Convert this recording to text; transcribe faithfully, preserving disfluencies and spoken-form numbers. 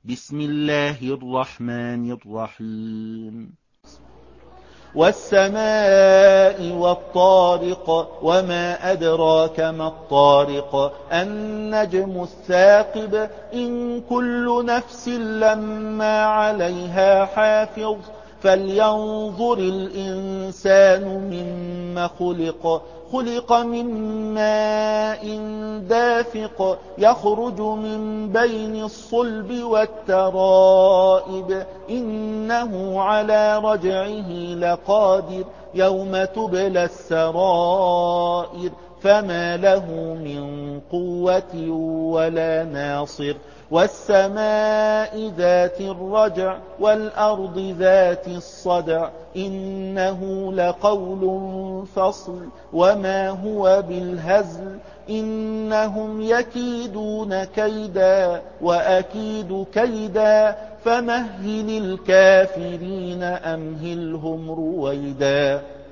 بسم الله الرحمن الرحيم والسماء والطارق وما أدراك ما الطارق النجم الثاقب إن كل نفس لما عليها حافظ فلينظر الإنسان مما خلق خلق من ماء دافق يخرج من بين الصلب والترائب إنه على رجعه لقادر يوم تبلى السرائر فما له من قوة ولا ناصر والسماء ذات الرجع والأرض ذات الصدع إنه لقول فصل وما هو بالهزل إنهم يكيدون كيدا وأكيد كيدا فمهل الكافرين أمهلهم رويدا